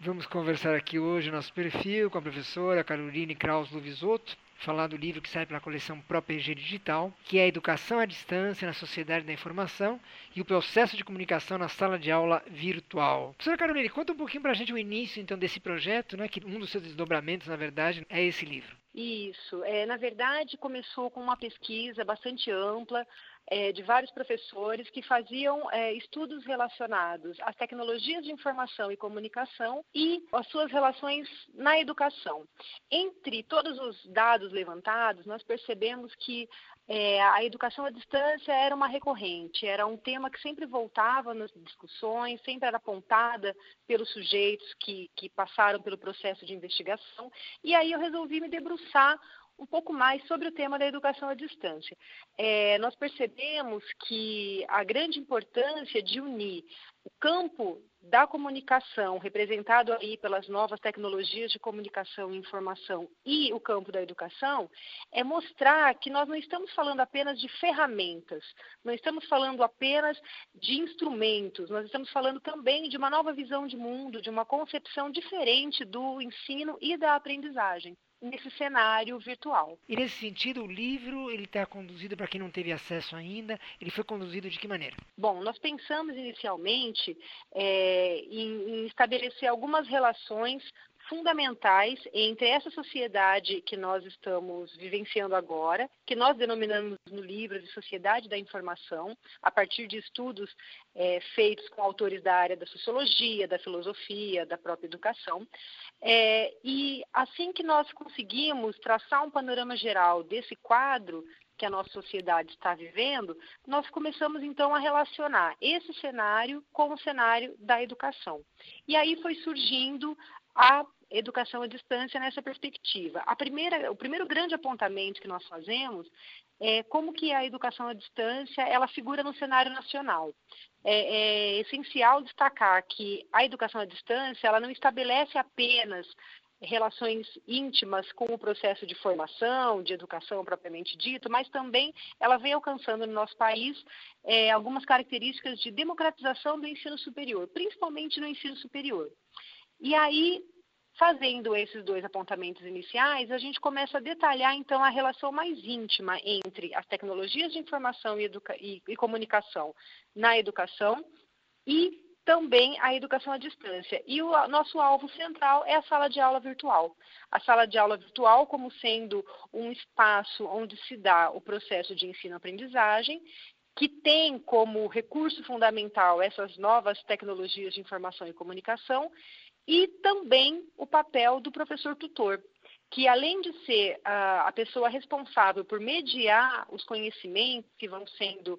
Vamos conversar aqui hoje no nosso perfil com a professora Caroline Kraus-Lovisotto, falar do livro que sai pela coleção ProPG Digital, que é a Educação à Distância na Sociedade da Informação e o Processo de Comunicação na Sala de Aula Virtual. Professora Caroline, conta um pouquinho para a gente o início então desse projeto, né, que um dos seus desdobramentos, na verdade, é esse livro. Isso. Na verdade, começou com uma pesquisa bastante ampla de vários professores que faziam estudos relacionados às tecnologias de informação e comunicação e às suas relações na educação. Entre todos os dados levantados, nós percebemos que a educação à distância era uma recorrente, era um tema que sempre voltava nas discussões, sempre era apontada pelos sujeitos que passaram pelo processo de investigação, e aí eu resolvi me debruçar um pouco mais sobre o tema da educação à distância. Nós percebemos que a grande importância de unir o campo da comunicação, representado aí pelas novas tecnologias de comunicação e informação, e o campo da educação, é mostrar que nós não estamos falando apenas de ferramentas, não estamos falando apenas de instrumentos, nós estamos falando também de uma nova visão de mundo, de uma concepção diferente do ensino e da aprendizagem nesse cenário virtual. E nesse sentido, o livro ele está conduzido para quem não teve acesso ainda. Ele foi conduzido de que maneira? Bom, nós pensamos inicialmente em estabelecer algumas relações fundamentais entre essa sociedade que nós estamos vivenciando agora, que nós denominamos no livro de Sociedade da Informação, a partir de estudos feitos com autores da área da sociologia, da filosofia, da própria educação. E assim que nós conseguimos traçar um panorama geral desse quadro que a nossa sociedade está vivendo, nós começamos então a relacionar esse cenário com o cenário da educação. E aí foi surgindo a educação à distância nessa perspectiva. O primeiro grande apontamento que nós fazemos é como que a educação à distância ela figura no cenário nacional. É essencial destacar que a educação à distância ela não estabelece apenas relações íntimas com o processo de formação, de educação propriamente dito, mas também ela vem alcançando no nosso país algumas características de democratização do ensino superior, principalmente no ensino superior. E aí, fazendo esses dois apontamentos iniciais, a gente começa a detalhar, então, a relação mais íntima entre as tecnologias de informação e comunicação na educação e também a educação à distância. E o nosso alvo central é a sala de aula virtual. A sala de aula virtual como sendo um espaço onde se dá o processo de ensino-aprendizagem, que tem como recurso fundamental essas novas tecnologias de informação e comunicação, e também o papel do professor tutor, que além de ser a pessoa responsável por mediar os conhecimentos que vão sendo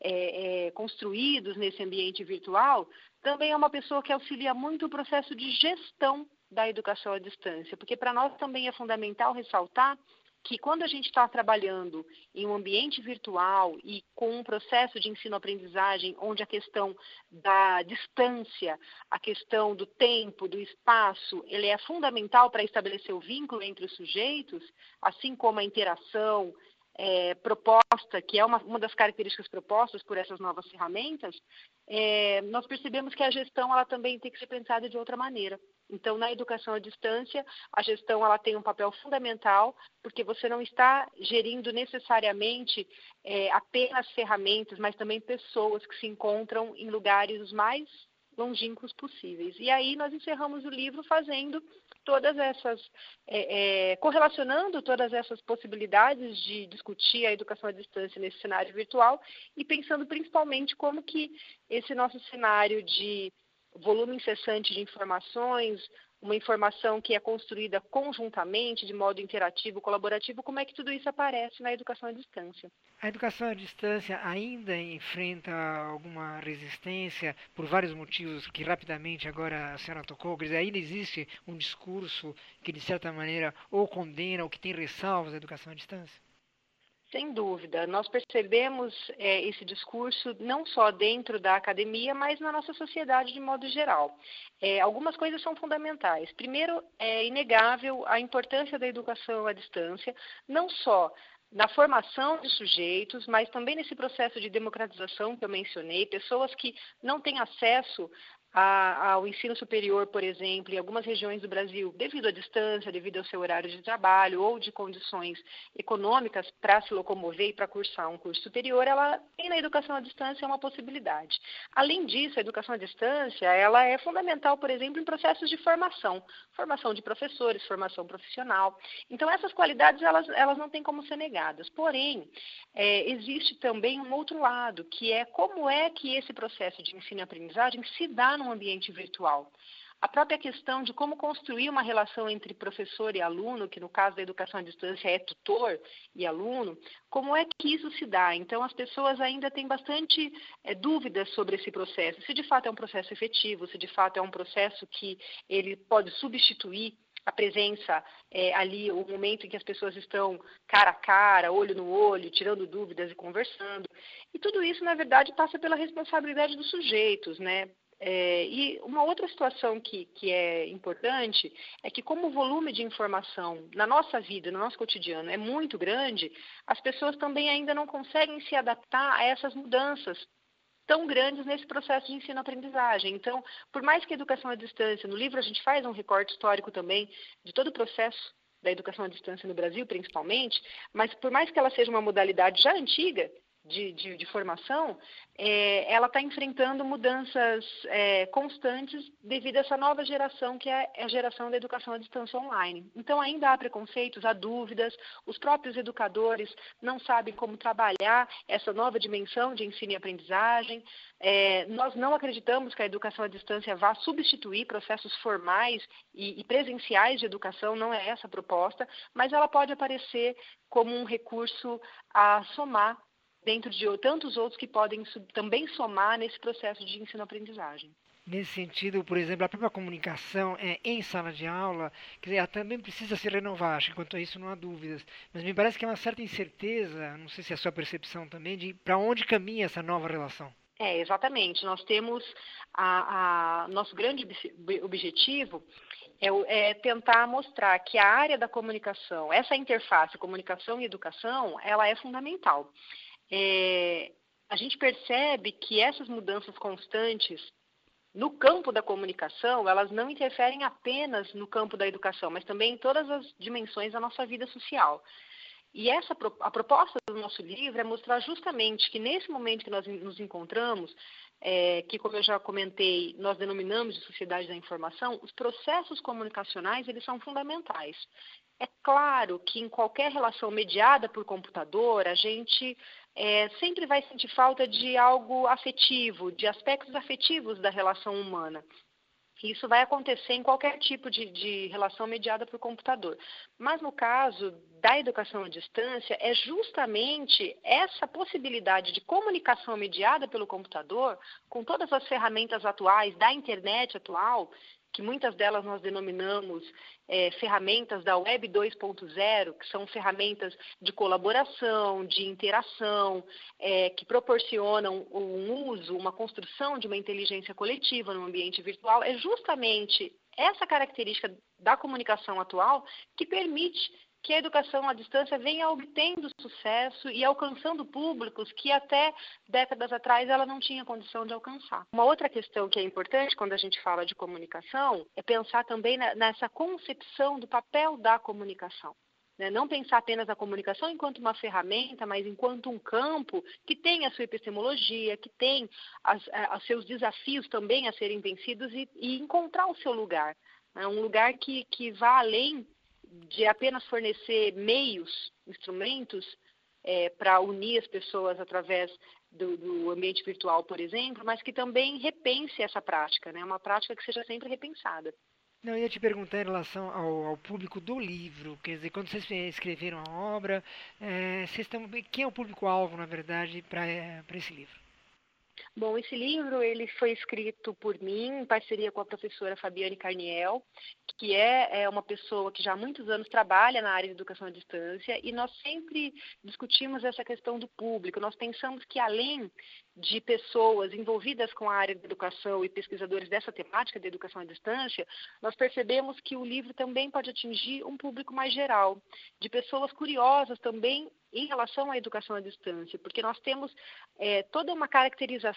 construídos nesse ambiente virtual, também é uma pessoa que auxilia muito o processo de gestão da educação à distância, porque para nós também é fundamental ressaltar que quando a gente está trabalhando em um ambiente virtual e com um processo de ensino-aprendizagem onde a questão da distância, a questão do tempo, do espaço, ele é fundamental para estabelecer o vínculo entre os sujeitos, assim como a interação proposta, que é uma das características propostas por essas novas ferramentas, nós percebemos que a gestão ela também tem que ser pensada de outra maneira. Então, na educação à distância, a gestão ela tem um papel fundamental, porque você não está gerindo necessariamente apenas ferramentas, mas também pessoas que se encontram em lugares os mais longínquos possíveis. E aí nós encerramos o livro fazendo todas essas, correlacionando todas essas possibilidades de discutir a educação à distância nesse cenário virtual e pensando principalmente como que esse nosso cenário de volume incessante de informações, uma informação que é construída conjuntamente, de modo interativo, colaborativo, como é que tudo isso aparece na educação à distância? A educação à distância ainda enfrenta alguma resistência por vários motivos que rapidamente agora a senhora tocou. Quer dizer, ainda existe um discurso que de certa maneira ou condena ou que tem ressalvas à educação à distância? Sem dúvida, nós percebemos esse discurso não só dentro da academia, mas na nossa sociedade de modo geral. Algumas coisas são fundamentais. Primeiro, é inegável a importância da educação à distância, não só na formação de sujeitos, mas também nesse processo de democratização que eu mencionei, pessoas que não têm acesso ao ensino superior, por exemplo, em algumas regiões do Brasil, devido à distância, devido ao seu horário de trabalho ou de condições econômicas para se locomover e para cursar um curso superior, ela tem na educação à distância uma possibilidade. Além disso, a educação à distância, ela é fundamental, por exemplo, em processos de formação de professores, formação profissional. Então, essas qualidades, elas não têm como ser negadas. Porém, existe também um outro lado, que é como é que esse processo de ensino e aprendizagem se dá no ambiente virtual. A própria questão de como construir uma relação entre professor e aluno, que no caso da educação à distância é tutor e aluno, como é que isso se dá? Então, as pessoas ainda têm bastante dúvidas sobre esse processo, se de fato é um processo efetivo, se de fato é um processo que ele pode substituir a presença ali, o momento em que as pessoas estão cara a cara, olho no olho, tirando dúvidas e conversando. E tudo isso, na verdade, passa pela responsabilidade dos sujeitos, né? E uma outra situação que é importante é que, como o volume de informação na nossa vida, no nosso cotidiano, é muito grande, as pessoas também ainda não conseguem se adaptar a essas mudanças tão grandes nesse processo de ensino-aprendizagem. Então, por mais que a educação à distância, no livro a gente faz um recorte histórico também de todo o processo da educação à distância no Brasil, principalmente, mas por mais que ela seja uma modalidade já antiga de formação, ela está enfrentando mudanças constantes devido a essa nova geração, que é a geração da educação à distância online. Então, ainda há preconceitos, há dúvidas, os próprios educadores não sabem como trabalhar essa nova dimensão de ensino e aprendizagem. Nós não acreditamos que a educação à distância vá substituir processos formais e presenciais de educação, não é essa a proposta, mas ela pode aparecer como um recurso a somar dentro de tantos outros que podem também somar nesse processo de ensino-aprendizagem. Nesse sentido, por exemplo, a própria comunicação em sala de aula, quer dizer, ela também precisa se renovar, acho que quanto a isso não há dúvidas. Mas me parece que há uma certa incerteza, não sei se é a sua percepção também, de para onde caminha essa nova relação. Exatamente. Nós temos nosso grande objetivo é tentar mostrar que a área da comunicação, essa interface, comunicação e educação, ela é fundamental. A gente percebe que essas mudanças constantes no campo da comunicação, elas não interferem apenas no campo da educação, mas também em todas as dimensões da nossa vida social. E a proposta do nosso livro é mostrar justamente que nesse momento que nós nos encontramos, que, como eu já comentei, nós denominamos de sociedade da informação, os processos comunicacionais, eles são fundamentais. É claro que em qualquer relação mediada por computador, a gente sempre vai sentir falta de algo afetivo, de aspectos afetivos da relação humana. Isso vai acontecer em qualquer tipo de relação mediada por computador. Mas no caso da educação à distância, é justamente essa possibilidade de comunicação mediada pelo computador, com todas as ferramentas atuais, da internet atual, que muitas delas nós denominamos ferramentas da Web 2.0, que são ferramentas de colaboração, de interação, que proporcionam um uso, uma construção de uma inteligência coletiva no ambiente virtual. É justamente essa característica da comunicação atual que permite que a educação à distância venha obtendo sucesso e alcançando públicos que até décadas atrás ela não tinha condição de alcançar. Uma outra questão que é importante quando a gente fala de comunicação é pensar também nessa concepção do papel da comunicação. Não pensar apenas a comunicação enquanto uma ferramenta, mas enquanto um campo que tem a sua epistemologia, que tem os seus desafios também a serem vencidos e encontrar o seu lugar. Um lugar que vá além de apenas fornecer meios, instrumentos, para unir as pessoas através do ambiente virtual, por exemplo, mas que também repense essa prática, uma prática que seja sempre repensada. Não, eu ia te perguntar em relação ao público do livro, quer dizer, quando vocês escreveram a obra, quem é o público-alvo, na verdade, para esse livro? Bom, esse livro ele foi escrito por mim em parceria com a professora Fabiane Carniel, que é uma pessoa que já há muitos anos trabalha na área de educação à distância, e nós sempre discutimos essa questão do público. Nós pensamos que, além de pessoas envolvidas com a área de educação e pesquisadores dessa temática de educação à distância, nós percebemos que o livro também pode atingir um público mais geral, de pessoas curiosas também em relação à educação à distância, porque nós temos toda uma caracterização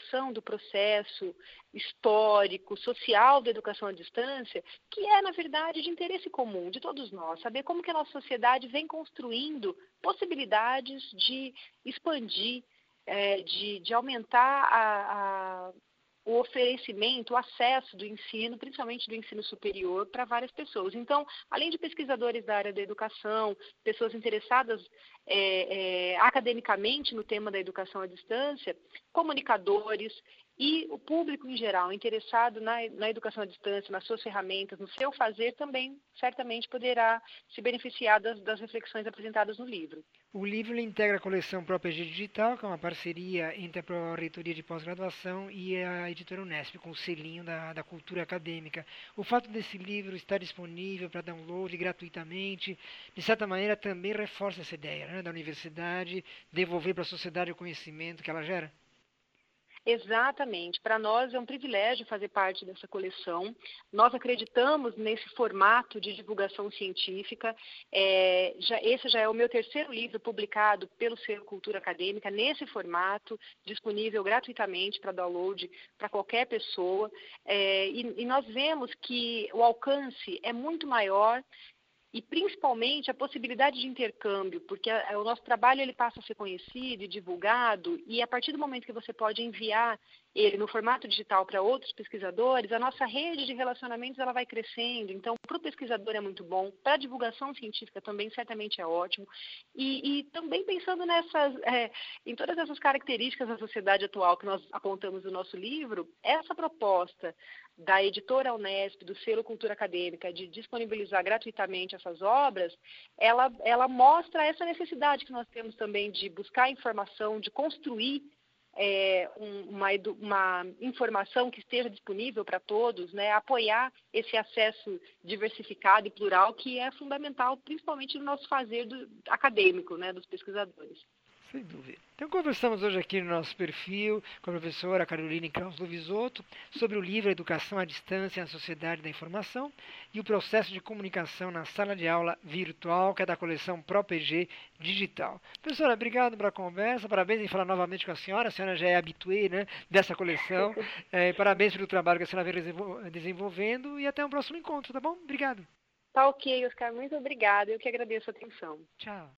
compreensão do processo histórico, social da educação à distância, que é, na verdade, de interesse comum de todos nós, saber como que a nossa sociedade vem construindo possibilidades de expandir, de aumentar o oferecimento, o acesso do ensino, principalmente do ensino superior, para várias pessoas. Então, além de pesquisadores da área da educação, pessoas interessadas academicamente no tema da educação à distância, comunicadores e o público em geral interessado na educação à distância, nas suas ferramentas, no seu fazer, também certamente poderá se beneficiar das reflexões apresentadas no livro. O livro integra a coleção Própria G Digital, que é uma parceria entre a Pró-Reitoria de Pós-Graduação e a editora Unesp, com o selinho da cultura acadêmica. O fato desse livro estar disponível para download gratuitamente, de certa maneira, também reforça essa ideia, né, da universidade devolver para a sociedade o conhecimento que ela gera. Exatamente. Para nós é um privilégio fazer parte dessa coleção. Nós acreditamos nesse formato de divulgação científica. Esse já é o meu terceiro livro publicado pelo Selo Cultura Acadêmica, nesse formato, disponível gratuitamente para download para qualquer pessoa. E nós vemos que o alcance é muito maior, e principalmente a possibilidade de intercâmbio, porque o nosso trabalho ele passa a ser conhecido e divulgado, e a partir do momento que você pode enviar ele no formato digital para outros pesquisadores, a nossa rede de relacionamentos ela vai crescendo. Então, para o pesquisador é muito bom, para a divulgação científica também certamente é ótimo, e também pensando em todas essas características da sociedade atual que nós apontamos no nosso livro, essa proposta da editora Unesp, do Selo Cultura Acadêmica, de disponibilizar gratuitamente essas obras, ela mostra essa necessidade que nós temos também de buscar informação, de construir uma informação que esteja disponível para todos, né, apoiar esse acesso diversificado e plural que é fundamental, principalmente no nosso fazer acadêmico, né, dos pesquisadores. Sem dúvida. Então, conversamos hoje aqui no nosso perfil com a professora Caroline Kraus Lovisotto sobre o livro Educação à Distância na Sociedade da Informação e o processo de comunicação na sala de aula virtual, que é da coleção ProPG Digital. Professora, obrigado pela conversa, parabéns em falar novamente com a senhora já é habituê, né, dessa coleção, parabéns pelo trabalho que a senhora vem desenvolvendo e até um próximo encontro, tá bom? Obrigado. Tá ok, Oscar, muito obrigada, eu que agradeço a atenção. Tchau.